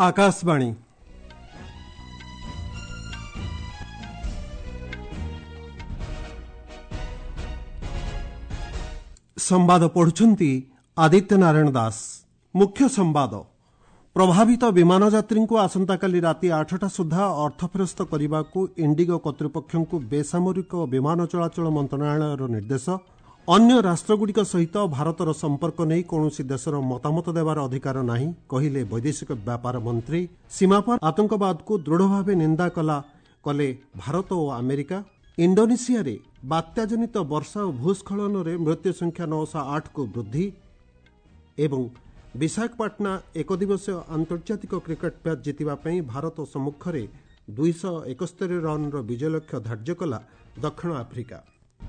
आकाशवाणी संवाद पढ़ुछंती आदित्य नारायण दास। मुख्य संवाद प्रभावित विमान यात्री आसंताकाली राति 8टा सुधा अर्थ फेरस्त करने को इंडिगो कर्तृपक्ष को बेसामरिक विमान चलाचल मंत्रणालय निर्देश। अन्य राष्ट्रगुड़िक सहित भारतर संपर्क नहीं कौनसी देशर मतामत देवार अधिकार नहीं कहिले वैदेशिक व्यापार मंत्री। सीमा पर आतंकवाद को दृढ़ भाव निंदा कले भारत और अमेरिका। इंडोनेशिया रे बात्याजनित वर्षा और भूस्खलन रे मृत्यु संख्या 908 को वृद्धि। एवं विशाखापट्टना एक दिवसीय आंतर्जातिक क्रिकेट मैच जितिबा पई भारत सम्मुख में 271 रन विजय लक्ष्य धार्य कला दक्षिण आफ्रिका।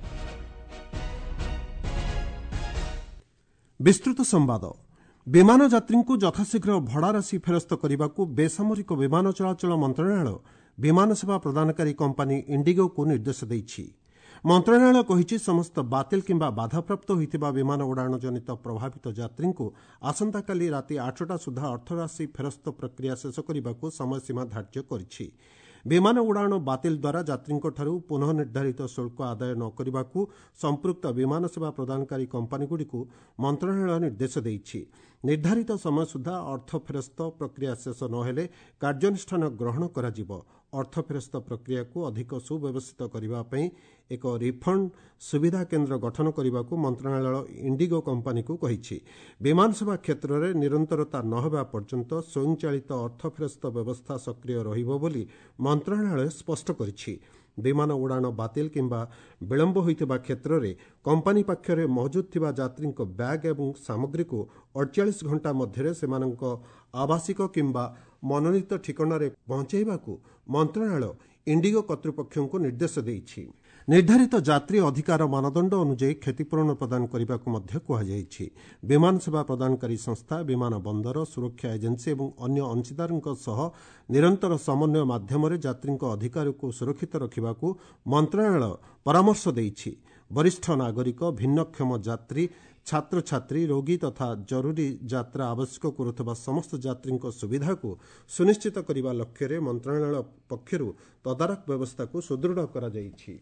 विस्तृत संवाद विमान यात्री को यथाशीघ्र भड़ा राशि फेरस्त करने को बेसामरिक विमान चलाचल मंत्रणालय विमान सेवा प्रदानकारी कंपानी इंडिगो को निर्देश देइछि। मंत्रणालय कहिछि समस्त बातिल किंबा बाधाप्राप्त होइतिबा विमान उड़ाण जनित प्रभावित यात्री को आसंताकाली राति 8टा सुधा अर्थराशि फेरस्त प्रक्रिया शेष करने को समयसीमा धार्य करिछि। विमान उड़ाण बातिल द्वारा यात्री पुनः निर्धारित शुल्क आदाय न करने को संपृक्त विमान सेवा प्रदानकारी कंपानीगुड़ी को मंत्रणालय निर्देश देइछि। निर्धारित समय सुधा अर्थ फेरस्त प्रक्रिया शेष नहेले कार्यानुष्ठान ग्रहण कराजिबो। अर्थ फेरस्त प्रक्रिया को अधिक सुव्यवस्थित करने एक रिफंड सुविधा केन्द्र गठन करने को मंत्रणालय इंडिगो कंपानी को कहिछि। विमान सेवा क्षेत्र में निरंतरता न होगा पर्यंत स्वयंचालित अर्थ फेरस्त व्यवस्था सक्रिय रहिबो बोली मंत्रणालय स्पष्ट करिछि। विमान उड़ाण बातिल किंबा विलंब होइतिबा क्षेत्र में कंपानी पाखरे मौजूद थिबा यात्री बैग एवं सामग्री को 48 घंटा मध्य सेमानक आवासिक किंबा मनोनीत ठिकाना रे पहुंचाइबा को मंत्रणालय इंडिगो कर्तृपक्ष को निर्देश देइछि। निर्धारित यात्री अधिकार मानदंड अनुଯାयी क्षतिपूरण प्रदान करने को मध्य कहुଯାଇଛି। विमान सेवा प्रदानकारी संस्था विमान बंदर सुरक्षा एजेंसी और अन्य अंशीदारों सह निरंतर समन्वय माध्यम यात्री अधिकार को सुरक्षित रखा को मंत्रणालय परामर्श देइछि। वरिष्ठ नागरिक भिन्नक्षम यात्री छात्र छात्री रोगी तथा जरूरी यात्रा आवश्यक करुवा समस्त यात्री सुविधा को सुनिश्चित करने लक्ष्य रे मंत्रणालय पक्षरु तदारख व्यवस्था को सुदृढ़ करा जाइछि।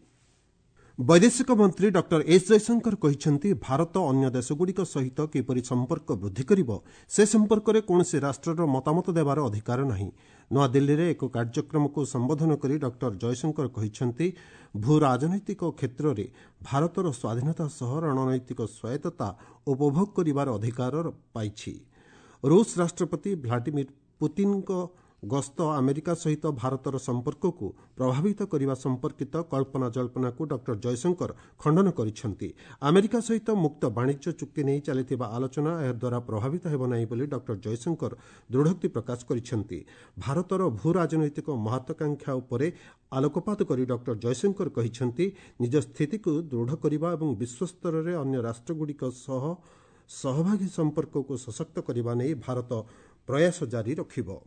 वैदेशिक मंत्री डॉक्टर एस जयशंकर कहिसेंति भारत अन्य देशगुड़िक सहित किपरि संपर्क वृद्धि करिबो से संपर्क में कौनसी राष्ट्रर मतामत देवार अधिकार नहीं। नवा दिल्ली रे एक कार्यक्रम को संबोधन करी डॉक्टर जयशंकर कहिसेंति भू राजनैतिक क्षेत्र में भारतर स्वाधीनता सह रणनैतिक स्वायत्तता उपभोग करिवार अधिकार पाइछि। रूस राष्ट्रपति व्लादिमीर पुतिन गस्त अमेरिका सहित भारतर संपर्क को प्रभावित करने संपर्कित कल्पना जल्पना को डॉक्टर जयशंकर खंडन करिसेंति। अमेरिका सहित मुक्त वाणिज्य चुक्ति नहीं चलिथिबा आलोचना एहा द्वारा प्रभावित हेबो नाही बोली डॉक्टर जयशंकर दृढ़ोक्ति प्रकाश करिसेंति। भारतर भू राजनैतिक महत्वाकांक्षा उपरे आलोकपात करी डॉक्टर जयशंकर कहिसेंति निज स्थिति को दृढ़ करबा एवं विश्वस्तर रे अन्य राष्ट्रगुड़िक सह सहभागी संपर्क को सशक्त करबा नै भारत प्रयास जारी रखिबो।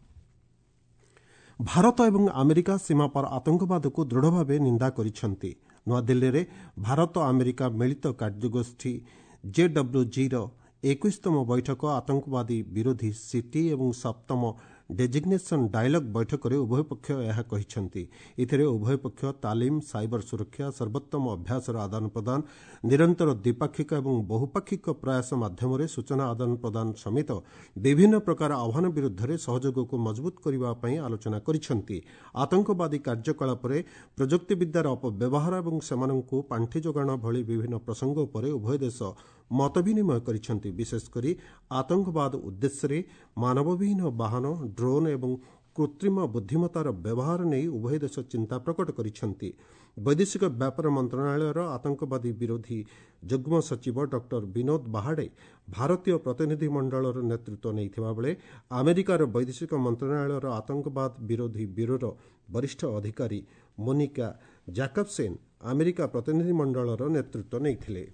भारत एवं अमेरिका सीमा पर आतंकवाद को दृढ़ भाव निंदा करिसेंति। नवा दिल्ली रे भारत अमेरिका मिलित कार्यगोष्ठी JWG 21तम बैठक आतंकवादी विरोधी सिटी एवं 7तम डेजिग्नेशन डायलॉग बैठक में उभय पक्ष यह कहिसेंति। इथिरे उभय पक्ष तालीम साइबर सुरक्षा सर्वोत्तम अभ्यासर आदान प्रदान निरंतर द्विपाक्षिक एवं बहुपाक्षिक प्रयास माध्यम सूचना आदान प्रदान समेत विभिन्न प्रकार आह्वान विरुद्ध सहयोग को मजबूत करने आलोचना करिसेंति। आतंकवादी कार्यकलाप प्रजुक्ति विद्यार अपव्यवहार एवं सेमानंकु पांठि जोगाण भली विभिन्न प्रसंग उपर उभय देश मत विनिमय करिसेंति। विशेषकर आतंकवाद उद्देश्य मानवविहीन वाहन ड्रोन एवं कृत्रिम बुद्धिमतार व्यवहार नहीं उभय देश चिंता प्रकट करिसेंति। वैदेशिक व्यापार मंत्रणालय आतंकवादी विरोधी जुग्म सचिव डॉक्टर विनोद बाहाडे भारतीय प्रतिनिधि मंडल नेतृत्व नहीं बेले अमेरिकार वैदेशिक मंत्रणालय आतंकवाद विरोधी ब्यूरोर वरिष्ठ अधिकारी मोनिका जैकबसेन अमेरिका प्रतिनिधि मंडल नेतृत्व नहीं।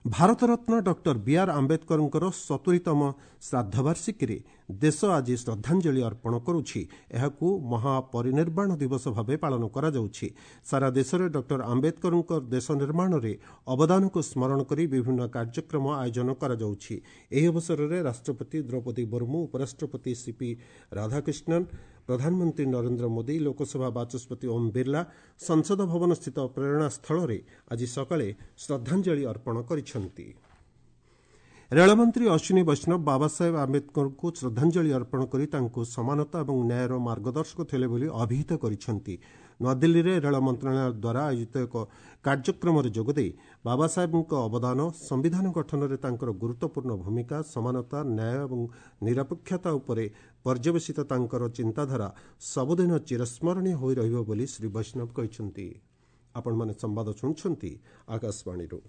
ଭାରତରତ୍ନ ଡକ୍ଟର ବିଆର୍ ଆମ୍ବେଦକରଙ୍କର 70ତମ ଶ୍ରାଦ୍ଧବାର୍ଷିକୀରେ ଦେଶ ଆଜି ଶ୍ରଦ୍ଧାଞ୍ଜଳି ଅର୍ପଣ କରୁଛି। ଏହାକୁ ମହାପରିନିର୍ବାଣ ଦିବସ ଭାବେ ପାଳନ କରାଯାଉଛି। ସାରା ଦେଶରେ ଡକ୍ଟର ଆମ୍ବେଦକରଙ୍କ ଦେଶ ନିର୍ମାଣରେ ଅବଦାନକୁ ସ୍ମରଣ କରି ବିଭିନ୍ନ କାର୍ଯ୍ୟକ୍ରମ ଆୟୋଜନ କରାଯାଉଛି। ଏହି ଅବସରରେ ରାଷ୍ଟ୍ରପତି ଦ୍ରୌପଦୀ ମୁର୍ମୁ, ଉପରାଷ୍ଟ୍ରପତି ସିପି ରାଧାକ୍ରିଷ୍ଣନ, ପ୍ରଧାନମନ୍ତ୍ରୀ ନରେନ୍ଦ୍ର ମୋଦି, ଲୋକସଭା ବାଚସ୍ପତି ଓମ୍ ବିର୍ଲା ସଂସଦ ଭବନସ୍ଥିତ ପ୍ରେରଣା ସ୍ଥଳରେ ଆଜି ସକାଳେ ଶ୍ରଦ୍ଧାଞ୍ଜଳି ଅର୍ପଣ କରିଛନ୍ତି। ରେଳମନ୍ତ୍ରୀ ଅଶ୍ୱିନୀ ବୈଷ୍ଣବ ବାବାସାହେବ ଆମ୍ବେଦକରଙ୍କୁ ଶ୍ରଦ୍ଧାଞ୍ଜଳି ଅର୍ପଣ କରି ତାଙ୍କୁ ସମାନତା ଏବଂ ନ୍ୟାୟର ମାର୍ଗଦର୍ଶକ ଥିଲେ ବୋଲି ଅଭିହିତ କରିଛନ୍ତି। ନୂଆଦିଲ୍ଲୀରେ ରେଳ ମନ୍ତ୍ରଣାଳୟ ଦ୍ୱାରା ଆୟୋଜିତ ଏକ କାର୍ଯ୍ୟକ୍ରମରେ ଯୋଗଦେଇ ବାବାସାହେବଙ୍କ ଅବଦାନ, ସମ୍ବିଧାନ ଗଠନରେ ତାଙ୍କର ଗୁରୁତ୍ୱପୂର୍ଣ୍ଣ ଭୂମିକା, ସମାନତା, ନ୍ୟାୟ ଏବଂ ନିରପେକ୍ଷତା ଉପରେ ପର୍ଯ୍ୟବେସିତ ତାଙ୍କର ଚିନ୍ତାଧାରା ସବୁଦିନ ଚିରସ୍ମରଣୀୟ ହୋଇ ରହିବ ବୋଲି ଶ୍ରୀ ବୈଷ୍ଣବ କହିଛନ୍ତି। ଆପଣମାନେ ସମ୍ବାଦ ଶୁଣୁଛନ୍ତି ଆକାଶବାଣୀରୁ।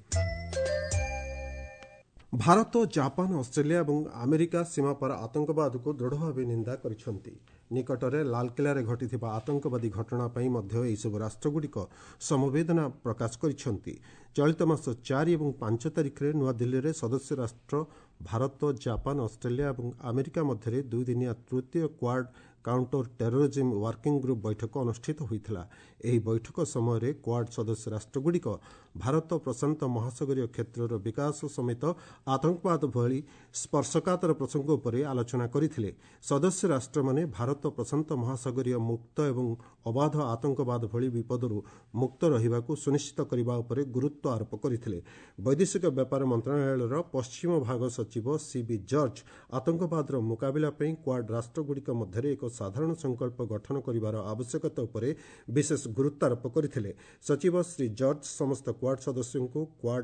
ଭାରତ, ଜାପାନ, ଅଷ୍ଟ୍ରେଲିଆ ଏବଂ ଆମେରିକା ସୀମାପାର ଆତଙ୍କବାଦକୁ ଦୃଢ଼ ଭାବେ ନିନ୍ଦା କରିଛନ୍ତି। ନିକଟରେ ଲାଲକିଲ୍ଲାରେ ଘଟିଥିବା ଆତଙ୍କବାଦୀ ଘଟଣା ପାଇଁ ମଧ୍ୟ ଏହିସବୁ ରାଷ୍ଟ୍ରଗୁଡ଼ିକ ସମବେଦନା ପ୍ରକାଶ କରିଛନ୍ତି। ଚଳିତ ମାସ 4 ଏବଂ 5 ତାରିଖରେ ନୂଆଦିଲ୍ଲୀରେ ସଦସ୍ୟ ରାଷ୍ଟ୍ର ଭାରତ, ଜାପାନ, ଅଷ୍ଟ୍ରେଲିଆ ଏବଂ ଆମେରିକା ମଧ୍ୟରେ 2 ଦିନିଆ ତୃତୀୟ quad counter terrorism working group ବୈଠକ ଅନୁଷ୍ଠିତ ହୋଇଥିଲା। ଏହି ବୈଠକ ସମୟରେ କ୍ୱାଡ୍ ସଦସ୍ୟ ରାଷ୍ଟ୍ରଗୁଡ଼ିକ ଭାରତ ପ୍ରଶାନ୍ତ ମହାସାଗରୀୟ କ୍ଷେତ୍ରର ବିକାଶ ସମେତ ଆତଙ୍କବାଦ ଭଳି ସ୍ପର୍ଶକାତର ପ୍ରସଙ୍ଗ ଉପରେ ଆଲୋଚନା କରିଥିଲେ। ସଦସ୍ୟ ରାଷ୍ଟ୍ରମାନେ ଭାରତ ପ୍ରଶାନ୍ତ ମହାସାଗରୀୟ ମୁକ୍ତ ଏବଂ ଅବାଧ ଆତଙ୍କବାଦ ଭଳି ବିପଦରୁ ମୁକ୍ତ ରହିବାକୁ ସୁନିଶ୍ଚିତ କରିବା ଉପରେ ଗୁରୁତ୍ୱ ଆରୋପ କରିଥିଲେ। ବୈଦେଶିକ ବ୍ୟାପାର ମନ୍ତ୍ରଣାଳୟର ପଶ୍ଚିମ ଭାଗ ସଚିବ ସିବି ଜର୍ଜ ଆତଙ୍କବାଦର ମୁକାବିଲା ପାଇଁ କ୍ୱାଡ୍ ରାଷ୍ଟ୍ରଗୁଡ଼ିକ ମଧ୍ୟରେ ଏକ ସାଧାରଣ ସଂକଳ୍ପ ଗଠନ କରିବାର ଆବଶ୍ୟକତା ଉପରେ ବିଶେଷ ଗୁରୁତ୍ୱ ଆରୋପ କରିଥିଲେ। ସଚିବ ଶ୍ରୀ ଜର୍ଜ ସମସ୍ତ କ୍ୱାଡ୍ ସଦସ୍ୟଙ୍କୁ କ୍ୱାଡ୍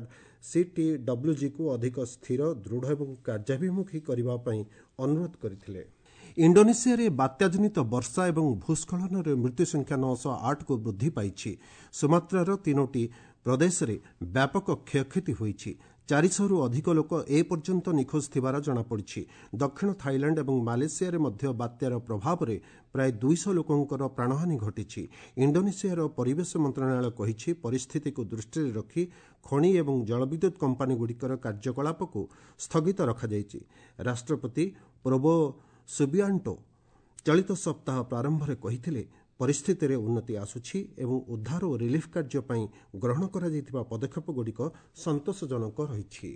CTWGକୁ ଅଧିକ ସ୍ଥିର, ଦୃଢ଼ ଏବଂ କାର୍ଯ୍ୟାଭିମୁଖୀ କରିବା ପାଇଁ ଅନୁରୋଧ କରିଥିଲେ। ଇଣ୍ଡୋନେସିଆରେ ବାତ୍ୟାଜନିତ ବର୍ଷା ଏବଂ ଭୂସ୍ଖଳନରେ ମୃତ୍ୟୁସଂଖ୍ୟା 908କୁ ବୃଦ୍ଧି ପାଇଛି। ସୁମାତ୍ରାର 3ଟି ପ୍ରଦେଶରେ ବ୍ୟାପକ କ୍ଷୟକ୍ଷତି ହୋଇଛି। 400ରୁ ଅଧିକ ଲୋକ ଏପର୍ଯ୍ୟନ୍ତ ନିଖୋଜ ଥିବାର ଜଣାପଡ଼ିଛି। ଦକ୍ଷିଣ ଥାଇଲାଣ୍ଡ ଏବଂ ମାଲେସିଆରେ ମଧ୍ୟ ବାତ୍ୟାର ପ୍ରଭାବରେ ପ୍ରାୟ 200 ଲୋକଙ୍କର ପ୍ରାଣହାନୀ ଘଟିଛି। ଇଣ୍ଡୋନେସିଆର ପରିବେଶ ମନ୍ତ୍ରଣାଳୟ କହିଛି, ପରିସ୍ଥିତିକୁ ଦୃଷ୍ଟିରେ ରଖି ଖଣି ଏବଂ ଜଳବିଦ୍ୟୁତ୍ କମ୍ପାନୀଗୁଡ଼ିକର କାର୍ଯ୍ୟକଳାପକୁ ସ୍ଥଗିତ ରଖାଯାଇଛି। ରାଷ୍ଟ୍ରପତି ପ୍ରୋବୋ ସୁବିଆଣ୍ଟୋ ଚଳିତ ସପ୍ତାହ ପ୍ରାରମ୍ଭରେ କହିଥିଲେ, ପରିସ୍ଥିତିରେ ଉନ୍ନତି ଆସୁଛି ଏବଂ ଉଦ୍ଧାର ଓ ରିଲିଫ୍ କାର୍ଯ୍ୟ ପାଇଁ ଗ୍ରହଣ କରାଯାଇଥିବା ପଦକ୍ଷେପଗୁଡ଼ିକ ସନ୍ତୋଷଜନକ ରହିଛି।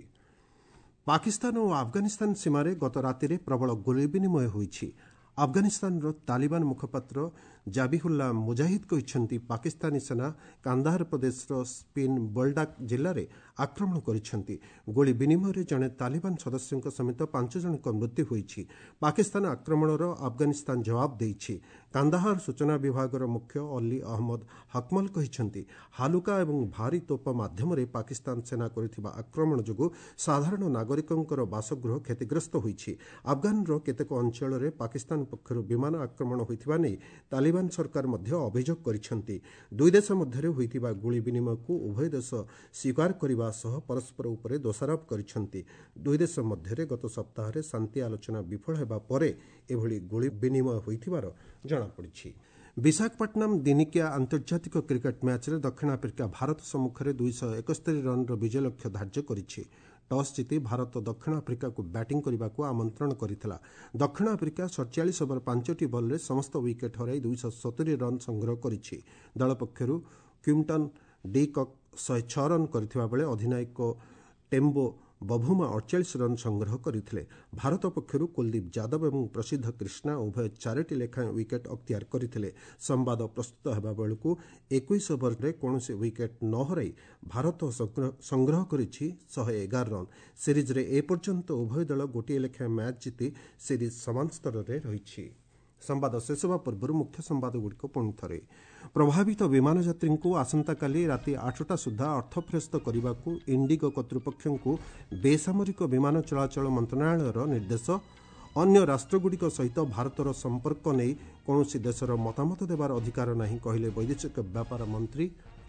ପାକିସ୍ତାନ ଓ ଆଫଗାନିସ୍ତାନ ସୀମାରେ ଗତ ରାତିରେ ପ୍ରବଳ ଗୁଳି ବିନିମୟ ହୋଇଛି। ଆଫଗାନିସ୍ତାନର ତାଲିବାନ ମୁଖପାତ୍ର ଜାବିହୁଲ୍ଲା ମୁଜାହିଦ୍ କହିଛନ୍ତି, ପାକିସ୍ତାନୀ ସେନା କାନ୍ଦାହାର ପ୍ରଦେଶର ସ୍ପିନ୍ ବୋଲଡାକ୍ ଜିଲ୍ଲାରେ ଆକ୍ରମଣ କରିଛନ୍ତି। ଗୁଳି ବିନିମୟରେ ଜଣେ ତାଲିବାନ ସଦସ୍ୟଙ୍କ ସମେତ 5 ଜଣଙ୍କ ମୃତ୍ୟୁ ହୋଇଛି। ପାକିସ୍ତାନ ଆକ୍ରମଣର ଆଫଗାନିସ୍ତାନ ଜବାବ ଦେଇଛି। କାନ୍ଦାହାର ସୂଚନା ବିଭାଗର ମୁଖ୍ୟ ଅଲି ଅହମ୍ମଦ ହକମଲ କହିଛନ୍ତି, ହାଲୁକା ଏବଂ ଭାରୀ ତୋପ ମାଧ୍ୟମରେ ପାକିସ୍ତାନ ସେନା କରିଥିବା ଆକ୍ରମଣ ଯୋଗୁଁ ସାଧାରଣ ନାଗରିକଙ୍କର ବାସଗୃହ କ୍ଷତିଗ୍ରସ୍ତ ହୋଇଛି। ଆଫଗାନର କେତେକ ଅଞ୍ଚଳରେ ପାକିସ୍ତାନ ପକ୍ଷରୁ ବିମାନ ଆକ୍ରମଣ ହୋଇଥିବା ନେଇ ତାଲିବାନ ସରକାର ମଧ୍ୟ ଅଭିଯୋଗ କରିଛନ୍ତି। ଦୁଇ ଦେଶ ମଧ୍ୟରେ ହୋଇଥିବା ଗୁଳି ବିନିମୟକୁ ଉଭୟ ଦେଶ ସ୍ୱୀକାର କରିବା ସହ ପରସ୍ପର ଉପରେ ଦୋଷାରୋପ କରିଛନ୍ତି। ଦୁଇ ଦେଶ ମଧ୍ୟରେ ଗତ ସପ୍ତାହରେ ଶାନ୍ତି ଆଲୋଚନା ବିଫଳ ହେବା ପରେ ଏଭଳି ଗୁଳି ବିନିମୟ ହୋଇଥିବାର ଜଣାପଡ଼ିଛି। ବିଶାଖାପଟ୍ଟନମ୍ ଦିନିକିଆ ଆନ୍ତର୍ଜାତିକ କ୍ରିକେଟ୍ ମ୍ୟାଚ୍ରେ ଦକ୍ଷିଣ ଆଫ୍ରିକା ଭାରତ ସମ୍ମୁଖରେ 271 ରନ୍ର ବିଜୟ ଲକ୍ଷ୍ୟ ଧାର୍ଯ୍ୟ କରିଛି। ଟସ୍ ଜିତି ଭାରତ ଦକ୍ଷିଣ ଆଫ୍ରିକାକୁ ବ୍ୟାଟିଂ କରିବାକୁ ଆମନ୍ତ୍ରଣ କରିଥିଲା। ଦକ୍ଷିଣ ଆଫ୍ରିକା 47 ଓଭର 5ଟି ବଲ୍ରେ ସମସ୍ତ ୱିକେଟ୍ ହରାଇ 270 ରନ୍ ସଂଗ୍ରହ କରିଛି। ଦଳ ପକ୍ଷରୁ କ୍ୱିଣ୍ଟନ୍ ଡି କକ୍ 106 ରନ୍ କରିଥିବା ବେଳେ ଅଧିନାୟକ ଟେମ୍ବୋ ବଭୁମା 48 ରନ୍ ସଂଗ୍ରହ କରିଥିଲେ। ଭାରତ ପକ୍ଷରୁ କୁଲଦୀପ ଯାଦବ ଏବଂ ପ୍ରସିଦ୍ଧ କ୍ରିଷ୍ଣା ଉଭୟ 4ଟି ଲେଖାଏଁ ୱିକେଟ୍ ଅକ୍ତିଆର କରିଥିଲେ। ସମ୍ବାଦ ପ୍ରସ୍ତୁତ ହେବା ବେଳକୁ 21 ଓଭରରେ କୌଣସି ୱିକେଟ୍ ନ ହରାଇ ଭାରତ ସଂଗ୍ରହ କରିଛି 111 ରନ୍। ସିରିଜ୍ରେ ଏପର୍ଯ୍ୟନ୍ତ ଉଭୟ ଦଳ ଗୋଟିଏ ଲେଖାଏଁ ମ୍ୟାଚ୍ ଜିତି ସିରିଜ୍ ସମାନ ସ୍ତରରେ ରହିଛି। ସମ୍ବାଦ ଶେଷ ହେବା ପୂର୍ବରୁ ମୁଖ୍ୟ ସମ୍ବାଦଗୁଡ଼ିକ ପୁଣି ଥରେ। ପ୍ରଭାବିତ ବିମାନ ଯାତ୍ରୀଙ୍କୁ ଆସନ୍ତାକାଲି ରାତି 8ଟା ସୁଦ୍ଧା ଅର୍ଥ ଫେରସ୍ତ କରିବାକୁ ଇଣ୍ଡିଗୋ କର୍ତ୍ତୃପକ୍ଷଙ୍କୁ ବେସାମରିକ ବିମାନ ଚଳାଚଳ ମନ୍ତ୍ରଣାଳୟର ନିର୍ଦ୍ଦେଶ। ଅନ୍ୟ ରାଷ୍ଟ୍ରଗୁଡ଼ିକ ସହିତ ଭାରତର ସମ୍ପର୍କ ନେଇ କୌଣସି ଦେଶର ମତାମତ ଦେବାର ଅଧିକାର ନାହିଁ କହିଲେ ବୈଦେଶିକ ବ୍ୟାପାର ମନ୍ତ୍ରୀ।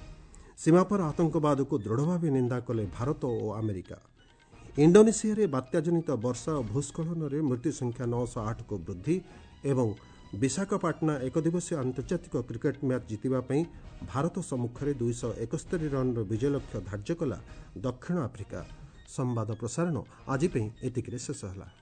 ସୀମାପାର ଆତଙ୍କବାଦକୁ ଦୃଢ଼ ଭାବେ ନିନ୍ଦା କଲେ ଭାରତ ଓ ଆମେରିକା। ଇଣ୍ଡୋନେସିଆରେ ବାତ୍ୟାଜନିତ ବର୍ଷା ଓ ଭୂସ୍ଖଳନରେ ମୃତ୍ୟୁ ସଂଖ୍ୟା 908କୁ ବୃଦ୍ଧି ଏବଂ ବିଶାଖାପାଟଣା ଏକଦିବସୀୟ ଆନ୍ତର୍ଜାତିକ କ୍ରିକେଟ୍ ମ୍ୟାଚ୍ ଜିତିବା ପାଇଁ ଭାରତ ସମ୍ମୁଖରେ 271 ରନ୍ର ବିଜୟ ଲକ୍ଷ୍ୟ ଧାର୍ଯ୍ୟ କଲା ଦକ୍ଷିଣ ଆଫ୍ରିକା। ସମ୍ବାଦ ପ୍ରସାରଣ ଆଜି ପାଇଁ ଏତିକିରେ ଶେଷ ହେଲା।